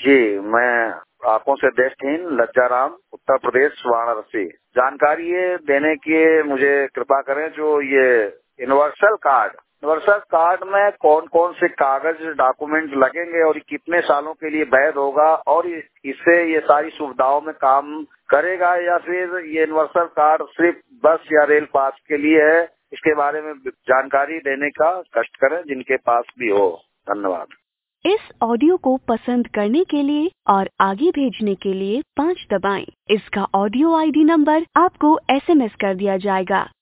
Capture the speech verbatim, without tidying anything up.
जी, मैं आंखों से दृष्टिहीन लज्जाराम, उत्तर प्रदेश, वाराणसी। जानकारी ये देने की मुझे कृपा करें जो ये यूनिवर्सल कार्ड यूनिवर्सल कार्ड में कौन कौन से कागज डॉक्यूमेंट लगेंगे और कितने सालों के लिए वैध होगा और इससे ये सारी सुविधाओं में काम करेगा या फिर ये यूनिवर्सल कार्ड सिर्फ बस या रेल पास के लिए है, इसके बारे में जानकारी देने का कष्ट करें जिनके पास भी हो। धन्यवाद। इस ऑडियो को पसंद करने के लिए और आगे भेजने के लिए पाँच दबाएं। इसका ऑडियो आईडी नंबर आपको एसएमएस कर दिया जाएगा।